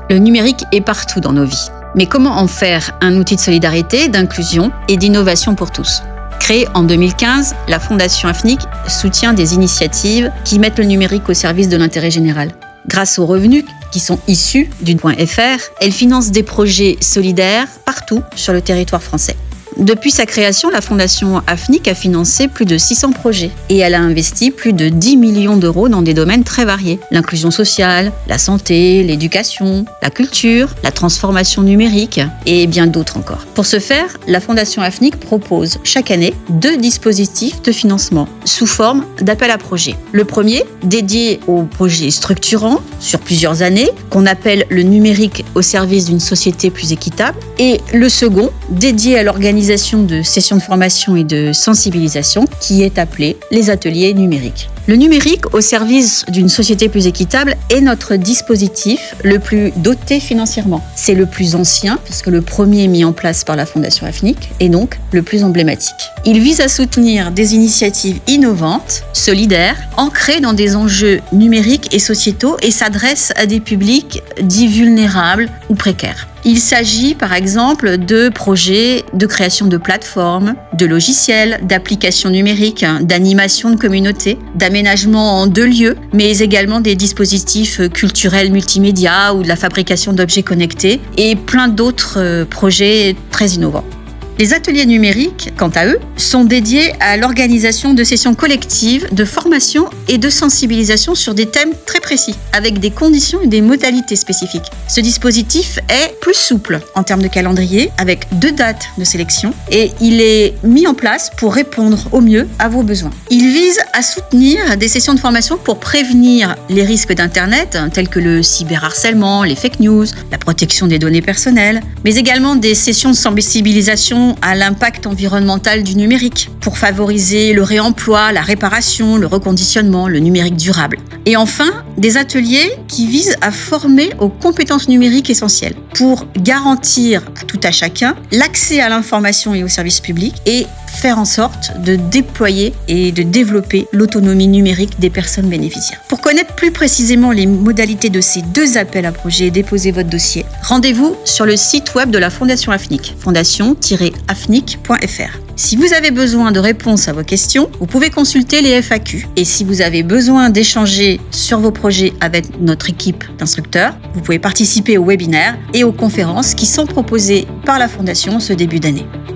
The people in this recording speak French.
Le numérique est partout dans nos vies. Mais comment en faire un outil de solidarité, d'inclusion et d'innovation pour tous ? Créée en 2015, la Fondation AFNIC soutient des initiatives qui mettent le numérique au service de l'intérêt général. Grâce aux revenus qui sont issus du .fr, elle finance des projets solidaires partout sur le territoire français. Depuis sa création, la Fondation AFNIC a financé plus de 600 projets et elle a investi plus de 10 millions d'euros dans des domaines très variés. L'inclusion sociale, la santé, l'éducation, la culture, la transformation numérique et bien d'autres encore. Pour ce faire, la Fondation AFNIC propose chaque année 2 dispositifs de financement sous forme d'appel à projets. Le premier, dédié aux projets structurants sur plusieurs années, qu'on appelle le numérique au service d'une société plus équitable, et le second, dédié à l'organisation de sessions de formation et de sensibilisation qui est appelé les ateliers numériques. Le numérique au service d'une société plus équitable est notre dispositif le plus doté financièrement. C'est le plus ancien, puisque le premier mis en place par la Fondation AFNIC est donc le plus emblématique. Il vise à soutenir des initiatives innovantes, solidaires, ancrées dans des enjeux numériques et sociétaux et s'adresse à des publics dits vulnérables ou précaires. Il s'agit par exemple de projets de création de plateformes, de logiciels, d'applications numériques, d'animation de communautés, d'aménagement de lieux, mais également des dispositifs culturels multimédia ou de la fabrication d'objets connectés et plein d'autres projets très innovants. Les ateliers numériques, quant à eux, sont dédiés à l'organisation de sessions collectives de formation et de sensibilisation sur des thèmes très précis, avec des conditions et des modalités spécifiques. Ce dispositif est plus souple en termes de calendrier, avec 2 dates de sélection, et il est mis en place pour répondre au mieux à vos besoins. Il vise à soutenir des sessions de formation pour prévenir les risques d'Internet, tels que le cyberharcèlement, les fake news, la protection des données personnelles, mais également des sessions de sensibilisation à l'impact environnemental du numérique pour favoriser le réemploi, la réparation, le reconditionnement, le numérique durable. Et enfin, des ateliers qui visent à former aux compétences numériques essentielles pour garantir à tout à chacun l'accès à l'information et aux services publics et faire en sorte de déployer et de développer l'autonomie numérique des personnes bénéficiaires. Pour connaître plus précisément les modalités de ces 2 appels à projets et déposer votre dossier, rendez-vous sur le site web de la Fondation AFNIC, fondation-afnic.fr. Si vous avez besoin de réponses à vos questions, vous pouvez consulter les FAQ. Et si vous avez besoin d'échanger sur vos projets avec notre équipe d'instructeurs, vous pouvez participer aux webinaires et aux conférences qui sont proposées par la Fondation ce début d'année.